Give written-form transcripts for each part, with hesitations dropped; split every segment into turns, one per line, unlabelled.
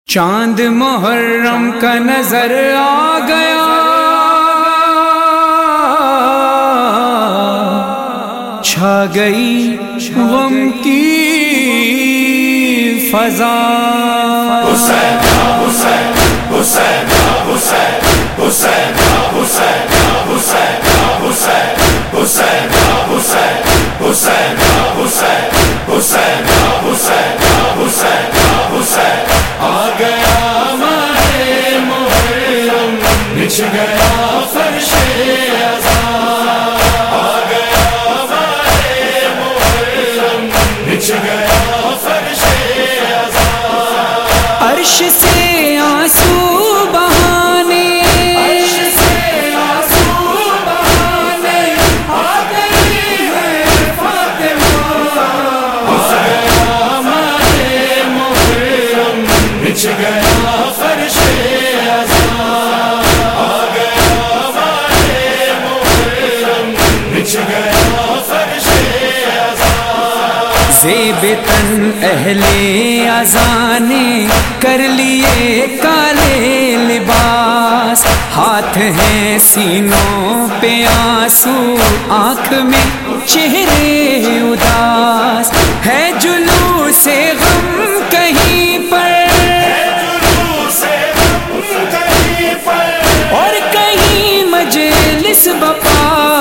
چاند محرم کا نظر آ گیا، چھا گئی غم کی فضا۔
حسین حسین حسین حسین حسین حسین حسین حسین حسین حسین حسین حسین حسین حسین حسین حسین آ گیا ماہ محرم، بچھ گیا فرش ازاں، آ گیا ماہ محرم، بچھ گیا فرش ازاں،
عرش سے آنسو بہانے،
عرش سے آنسو بہانے آ گئی ہے فاطمہ، آ گیا ماہ محرم، بچھ گیا فرش ازاں، آ گیا ماہ محرم، بچھ گیا فرش ازاں،
زیب تن اہل ازاں نے کر لیے کالے لباس، ہاتھ ہیں سینوں پہ آنسو، آنکھ میں چہرے اداس، ہے جلوس غم کہیں پر، اور کہیں مجلس بپا،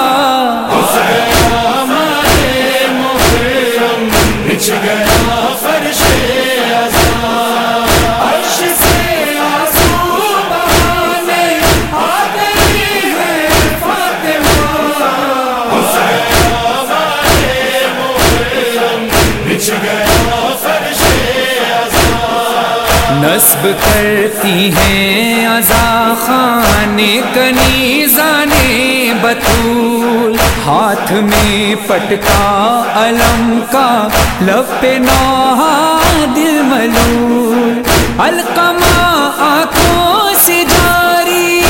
بچھ گیا فرش ازاں، عرش سے آنسو بہانے آ گئی ہے فاطمہ، آ گیا ماہ محرم، بچھ گیا فرش ازاں،
نصب کرتی ہیں عزا خانے کنیزان بطول، ہاتھ میں پٹکا علم کا، لب پہ نوحہ دل ملول، علقمہ آنکھوں سے جاری،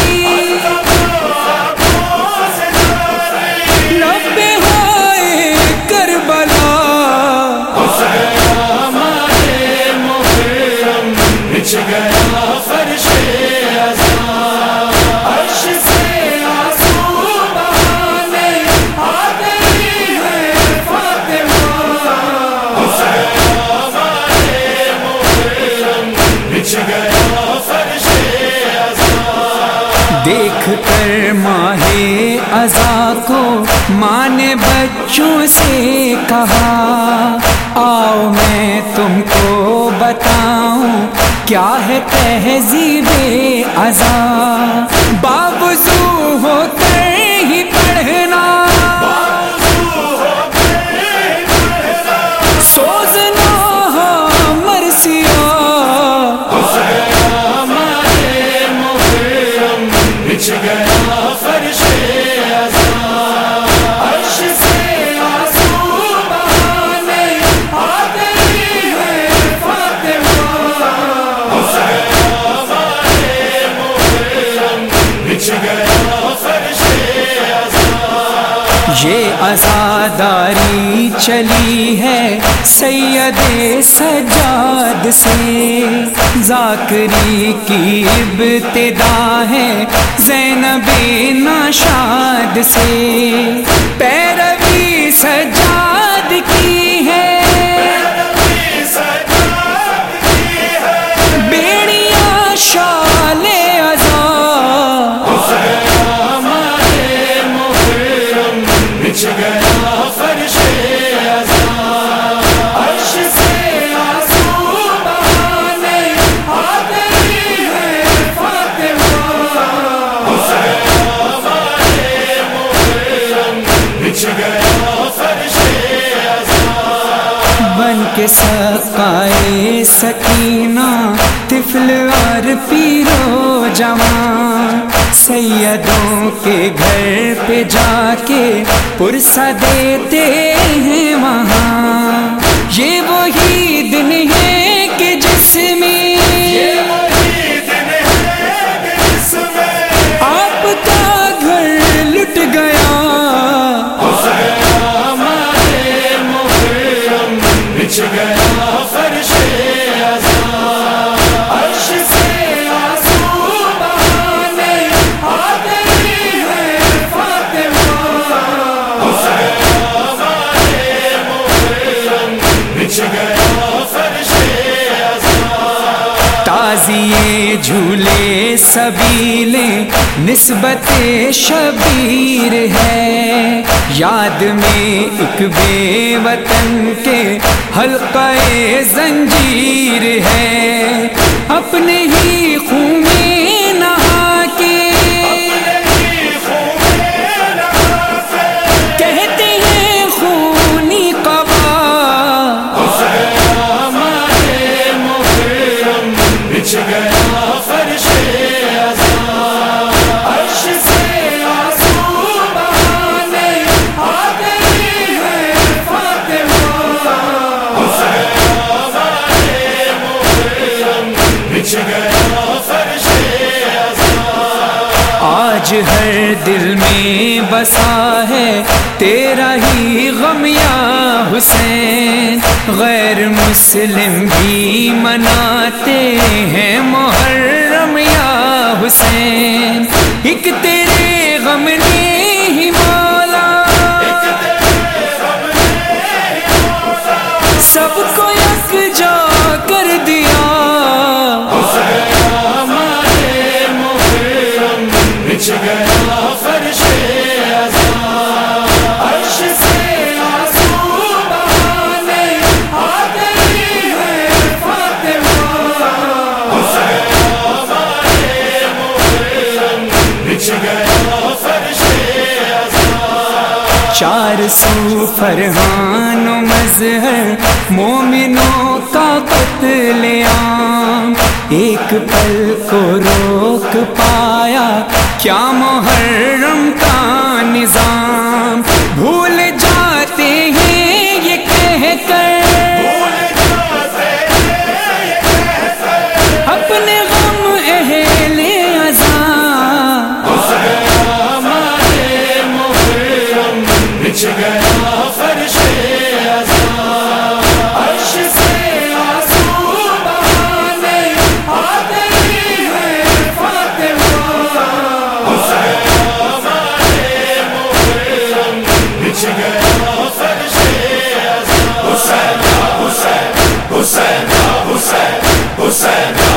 لب پہ ہوئے کربلا،
بچھ گیا فرش ازاں، عرش سے آنسو بہانے آ گئی ہے فاطمہ، آ گیا ماہ محرم، بچھ گیا فرش ازاں،
دیکھ کر ماہ عزا کو ماں نے بچوں سے کہا، آؤ میں تم کو بتاؤں کیا ہے تہذیب عزا، باوضو ہو کر ہی پڑھنا، سوزنا مرثیہ،
بچھ گیا فرش ازاں، عرش سے آنسو بہانے آ گئی ہے فاطمہ، آ گیا ماہ محرم، بچھ گیا فرش ازاں،
یہ عزاداری چلی ہے سید سجاد سے، ذاکری کی ابتدا ہے زینب ناشاد سے، پیروی سجاد کی ہے، بیڑیاں شال عزا،
بچھ گیا فرش ازاں، عرش سے آنسو بہانے آ گئی ہے فاطمہ، آ گیا ماہ محرم، بچھ گیا فرش ازاں،
بن کے سقائے سکینہ طفل اور پیرو جوان، سیدوں کے گھر پہ جا کے پرسہ دیتے ہیں وہاں، یہ وہی دن ہے کہ جس میں آپ کا گھر لٹ گیا،
بچھ گیا فرش ازاں، عرش
بازی جھولے سبیلیں نسبت شبیر ہے، یاد میں ایک بے وطن کے حلقہ زنجیر ہے، اپنے ہی خون میں نہا کے کہتے ہیں خونی قبا،
بچھ گیا فرش عزا، عرش سے آنسو بہانے آ گئی ہے فاطمہ، بچھ گیا فرش عزا۔
آج ہر دل میں بسا ہے تیرا ہی غم یا حسین، غیر مسلم بھی مناتے ہیں محرم یا حسین، ایک تیرے غم نے ہی مولا سب کو یکجا کر دیا،
بچھ گیا فرش عزا، عرش سے آنسو بہانے آ گئی ہے فاطمہ، بچھ گیا فرش عزا۔
400 فرحان و مظہر مومنوں کا قتل عام، ایک پل کو روک پایا کیا محرم کا نظام، بھول جاتے ہیں یہ کہہ کر اپنے غم اہل عزا،
بچھ گیا فرش عزا، عرش سے آنسو بہانے آ گئی ہے فاطمہ، بچھ گیا فرش عزا۔ حسین حسین حسین حسین حسین